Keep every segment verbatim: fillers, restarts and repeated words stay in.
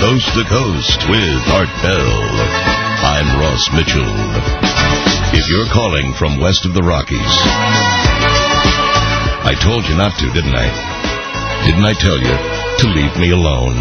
Coast to Coast with Art Bell. I'm Ross Mitchell. If you're calling from west of the Rockies, I told you not to, didn't I? Didn't I tell you to leave me alone?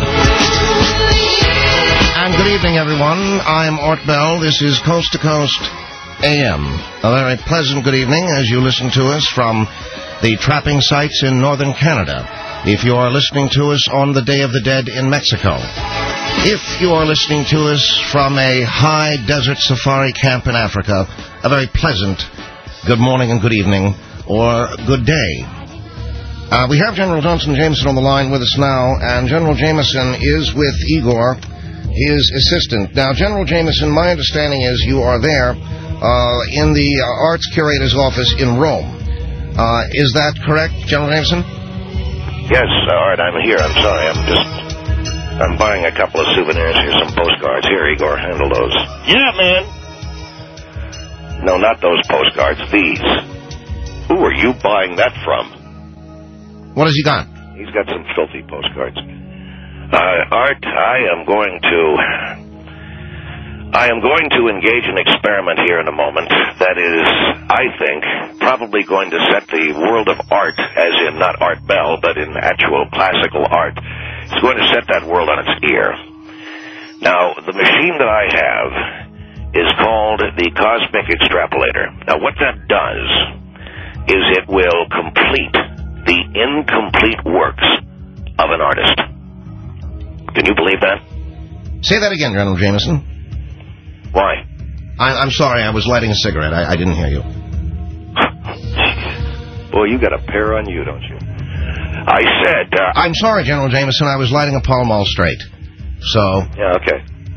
And good evening, everyone. I'm Art Bell. This is Coast to Coast A M. A very pleasant good evening as you listen to us from the trapping sites in northern Canada. If you are listening to us on the Day of the Dead in Mexico. If you are listening to us from a high desert safari camp in Africa, a very pleasant good morning and good evening, or good day. Uh, we have General Johnson Jameson on the line with us now, and General Jameson is with Igor, his assistant. Now, General Jameson, my understanding is you are there uh, in the uh, Arts Curator's office in Rome. Uh, is that correct, General Jameson? Yes, Art, I'm here. I'm sorry. I'm just... I'm buying a couple of souvenirs here, some postcards. Here, Igor, handle those. Yeah, man. No, not those postcards. These. Who are you buying that from? What has he got? He's got some filthy postcards. Uh, Art, I am going to... I am going to engage an experiment here in a moment that is, I think, probably going to set the world of art, as in not Art Bell, but in actual classical art. It's going to set that world on its ear. Now, the machine that I have is called the Cosmic Extrapolator. Now, what that does is it will complete the incomplete works of an artist. Can you believe that? Say that again, General Jameson. Why? I, I'm sorry, I was lighting a cigarette. I, I didn't hear you. Boy, you got a pair on you, don't you? I said... Uh, I'm sorry, General Jameson. I was lighting a Pall Mall straight. So... Yeah, okay.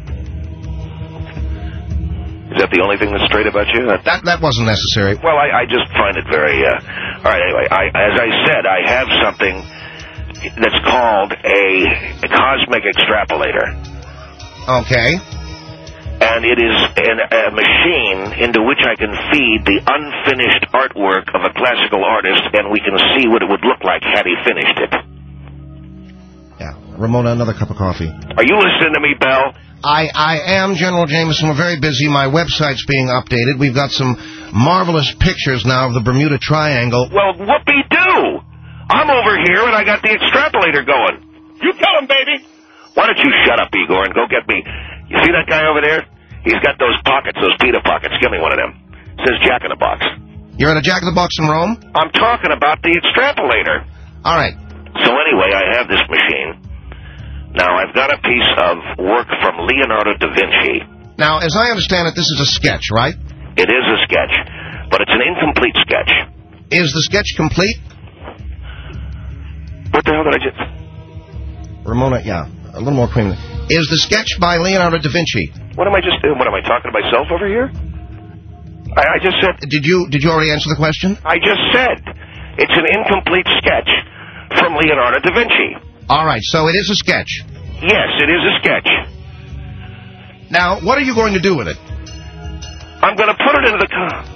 Is that the only thing that's straight about you? That that, that wasn't necessary. Well, I, I just find it very... Uh, all right, anyway, I, as I said, I have something that's called a, a Cosmic Extrapolator. Okay. And it is an, a machine into which I can feed the unfinished artwork of a classical artist, and we can see what it would look like had he finished it. Yeah. Ramona, another cup of coffee. Are you listening to me, Bell? I, I am, General Jameson. We're very busy. My website's being updated. We've got some marvelous pictures now of the Bermuda Triangle. Well, whoopee-doo! I'm over here, and I got the extrapolator going. You tell him, baby. Why don't you shut up, Igor, and go get me... You see that guy over there? He's got those pockets, those pita pockets. Give me one of them. It says Jack in the Box. You're at a Jack in the Box in Rome? I'm talking about the extrapolator. All right. So anyway, I have this machine. Now, I've got a piece of work from Leonardo da Vinci. Now, as I understand it, this is a sketch, right? It is a sketch, but it's an incomplete sketch. Is the sketch complete? What the hell did I just... Ramona, yeah, a little more cream. Is the sketch by Leonardo da Vinci? What am I just doing? What am I talking to myself over here? I, I just said... Did you did you already answer the question? I just said it's an incomplete sketch from Leonardo da Vinci. All right, so it is a sketch. Yes, it is a sketch. Now, what are you going to do with it? I'm going to put it into the car.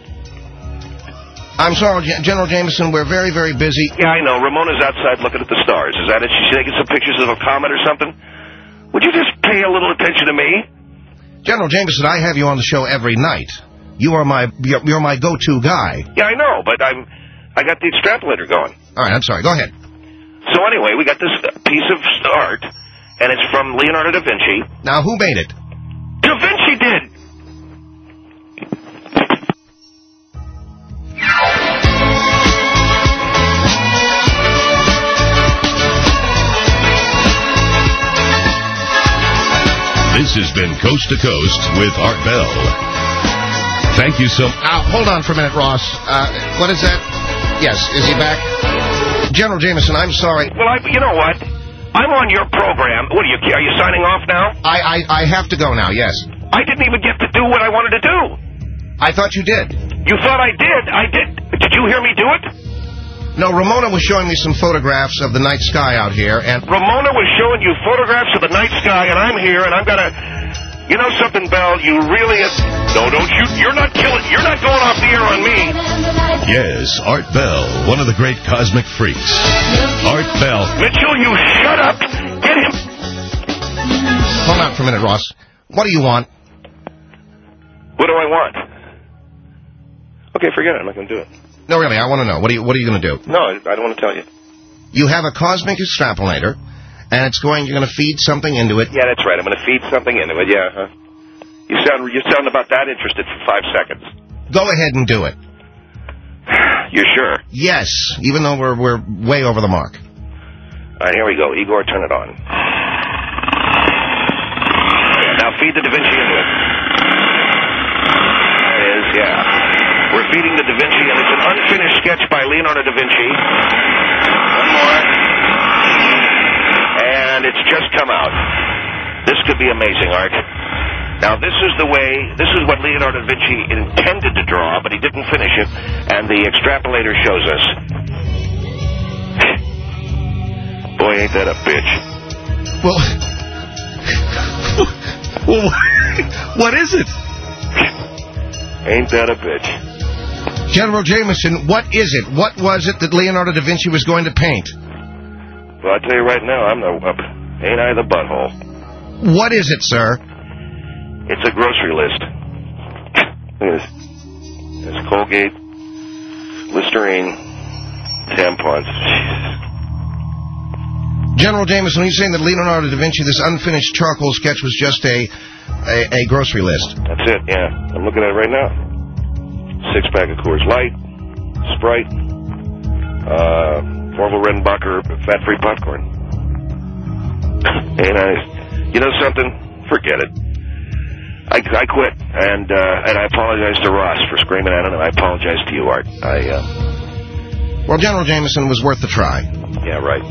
I'm sorry, General Jameson, we're very, very busy. Yeah, I know. Ramona's outside looking at the stars. Is that it? She's taking some pictures of a comet or something? Would you just pay a little attention to me? General Jameson, I have you on the show every night. You are my you're, you're my go-to guy. Yeah, I know, but I'm I got the extrapolator going. All right, I'm sorry. Go ahead. So anyway, we got this piece of art, and it's from Leonardo da Vinci. Now, who made it? Da Vinci did. This has been Coast to Coast with Art Bell. Thank you so much. Now, hold on for a minute, Ross. Uh, what is that? Yes, is he back? General Jameson, I'm sorry. Well, I, you know what? I'm on your program. What are you, are you signing off now? I, I, I have to go now, yes. I didn't even get to do what I wanted to do. I thought you did. You thought I did? I did. Did you hear me do it? No, Ramona was showing me some photographs of the night sky out here, and... Ramona was showing you photographs of the night sky, and I'm here, and I'm gonna... You know something, Bell? You really... No, don't you... You're not killing... You're not going off the air on me. Yes, Art Bell, one of the great cosmic freaks. Art Bell. Mitchell, you shut up. Get him. Hold on for a minute, Ross. What do you want? What do I want? Okay, forget it. I'm not going to do it. No, really, I want to know. What are you, what are you going to do? No, I, I don't want to tell you. You have a cosmic extrapolator, and it's going. You're going to feed something into it. Yeah, that's right. I'm going to feed something into it. Yeah. Huh? You sound you sound about that interested for five seconds. Go ahead and do it. You sure? Yes, even though we're we're way over the mark. All right, here we go. Igor, turn it on. Yeah, now feed the Da Vinci into it. There it is. Yeah. We're feeding the Da Vinci, and it's an unfinished sketch by Leonardo da Vinci. One more. And it's just come out. This could be amazing, Art. Now, this is the way, this is what Leonardo da Vinci intended to draw, but he didn't finish it, and the extrapolator shows us. Boy, ain't that a bitch. Well, well what is it? Ain't that a bitch. General Jameson, what is it? What was it that Leonardo da Vinci was going to paint? Well, I'll tell you right now, I'm the, uh, ain't I the butthole. What is it, sir? It's a grocery list. Look at this. There's Colgate, Listerine, tampons. General Jameson, are you saying that Leonardo da Vinci, this unfinished charcoal sketch, was just a, a, a grocery list? That's it, yeah. I'm looking at it right now. Six-pack of Coors Light, Sprite, uh, Orville Redenbacher fat-free popcorn. Ain't I? You know something? Forget it. I, I quit, and uh, and I apologize to Ross for screaming at him, and I apologize to you, Art. I, uh... Well, General Jameson was worth the try. Yeah, right.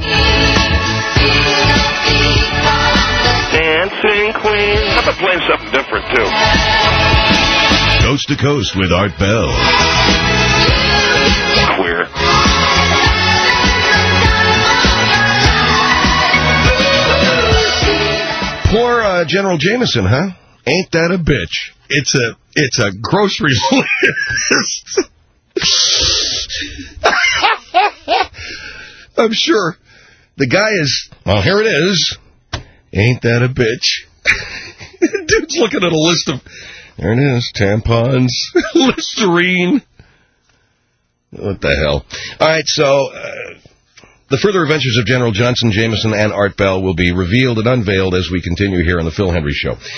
Dancing Queen. How about playing something different, too? Coast to Coast with Art Bell. Queer. Poor uh, General Jameson, huh? Ain't that a bitch? It's a it's a grocery list. I'm sure the guy is, well, here it is. Ain't that a bitch? Dude's looking at a list of, there it is, tampons, Listerine. What the hell? All right, so uh, the further adventures of General Johnson, Jameson, and Art Bell will be revealed and unveiled as we continue here on the Phil Hendry Show.